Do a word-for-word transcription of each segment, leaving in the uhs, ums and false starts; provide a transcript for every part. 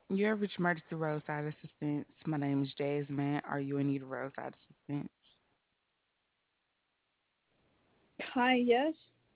You ever reached emergency roadside assistance? My name is Jasmine. Are you in need of roadside assistance? Hi, yes.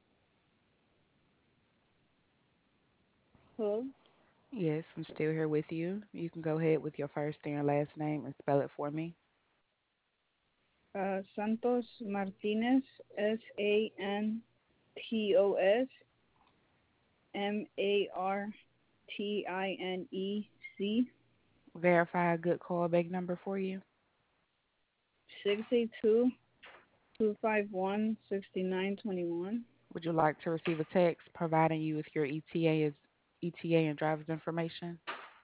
Hello. Yes, I'm still here with you. You can go ahead with your first and your last name and spell it for me. Uh, Santos Martinez, S A N T O S M A R T I N E C, Verify a good callback number for you. six eight two, two five one, six nine two one. Would you like to receive a text providing you with your E T A as E T A and driver's information?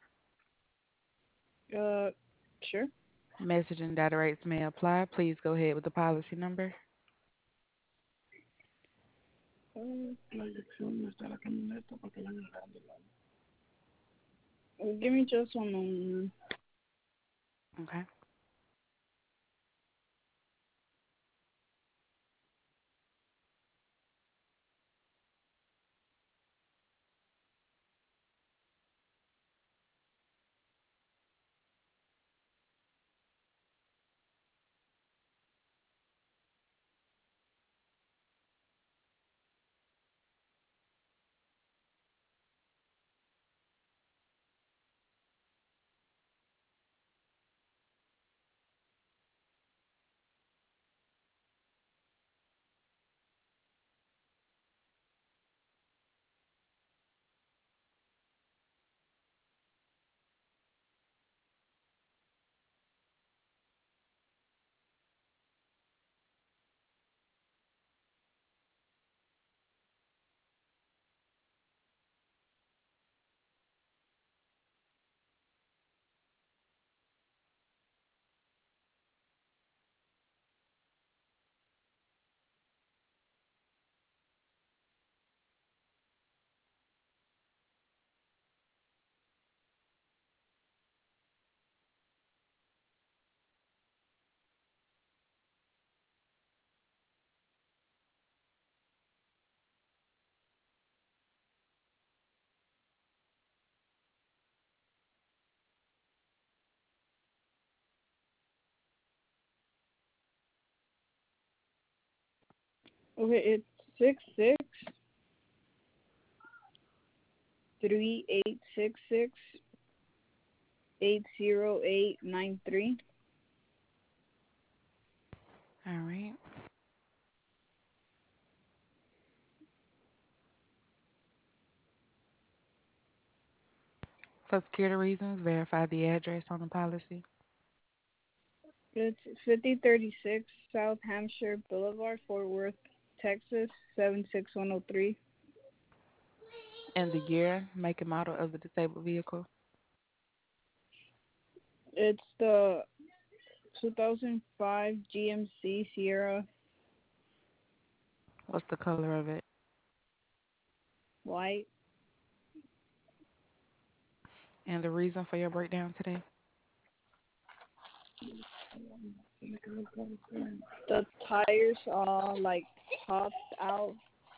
Uh, sure. Message and data rates may apply. Please go ahead with the policy number. Uh, Give me just one moment. Okay. Okay, it's six six three eight six six eight zero eight nine three. All right. For security reasons, verify the address on the policy It's fifty thirty-six South Hampshire Boulevard, Fort Worth, Texas, seven six one zero three. and the year, make, and model of the disabled vehicle. It's the two thousand five G M C Sierra What's the color of it? White. And the reason for your breakdown today? The tires are like popped out.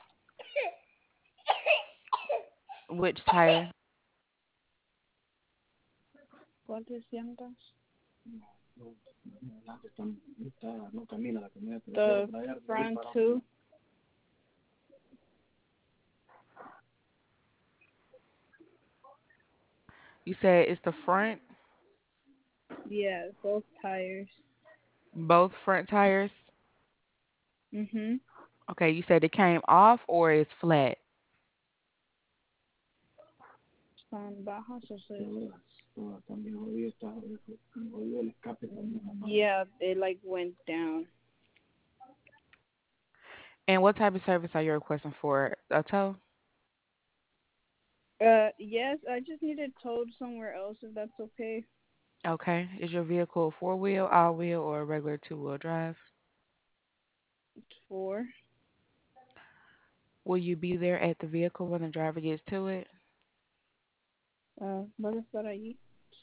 Which tire? ¿Cuántas llantas? The front two. You said it's the front, Yeah, both tires. both front tires. Mhm. Okay, you said it came off or it's flat. Están bajas o se... Yeah, they like went down. And what type of service are you requesting for? A tow? Uh, yes, I just need it towed somewhere else if that's okay. Okay. Is your vehicle four wheel, all wheel, or a regular two wheel drive? It's four. Will you be there at the vehicle when the driver gets to it? Uh, ¿vas a estar allí?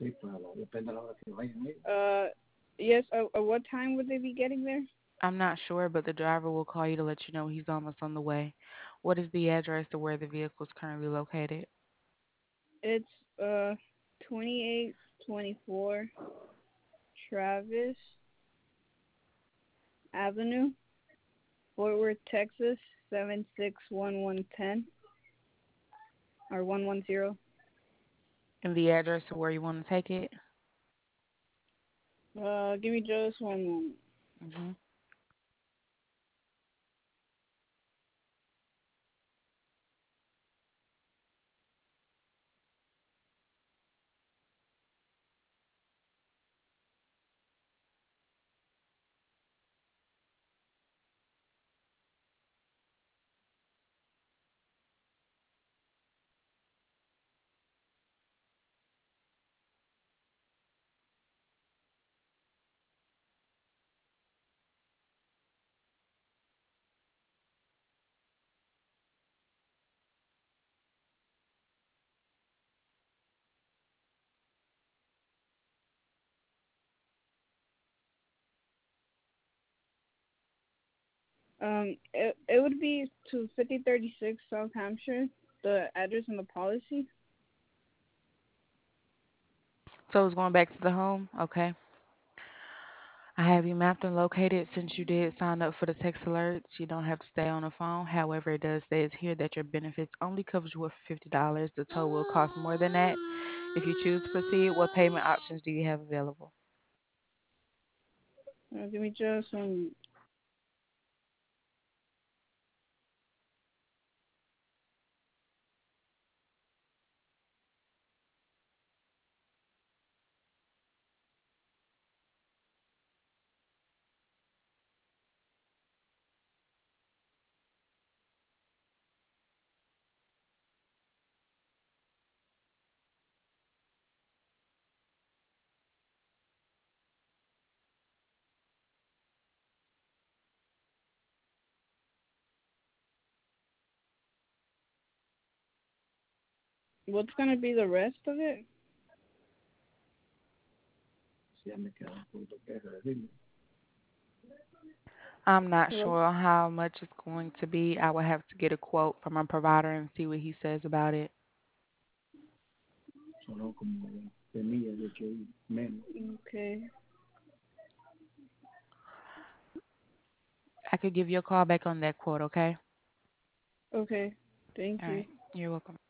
Uh, yes. Uh, uh, what time would they be getting there? I'm not sure, but the driver will call you to let you know he's almost on the way. What is the address to where the vehicle is currently located? It's uh twenty-eight twenty-four Travis Avenue, Fort Worth, Texas seven six one one one zero or one one zero. And the address of where you want to take it. Uh, give me just one moment. hmm Um, it, it would be to fifty thirty-six South Hampshire, the address and the policy. So it's going back to the home. Okay. I have you mapped and located. Since you did sign up for the text alerts, you don't have to stay on the phone. However, it does say here that your benefits only covers you for fifty dollars. The tow will cost more than that. If you choose to proceed, what payment options do you have available? Uh, give me just one. What's gonna be the rest of it? I'm not Hello. sure how much it's going to be. I will have to get a quote from a provider and see what he says about it. Okay. I could give you a call back on that quote, okay? Okay. Thank All you. right. You're welcome.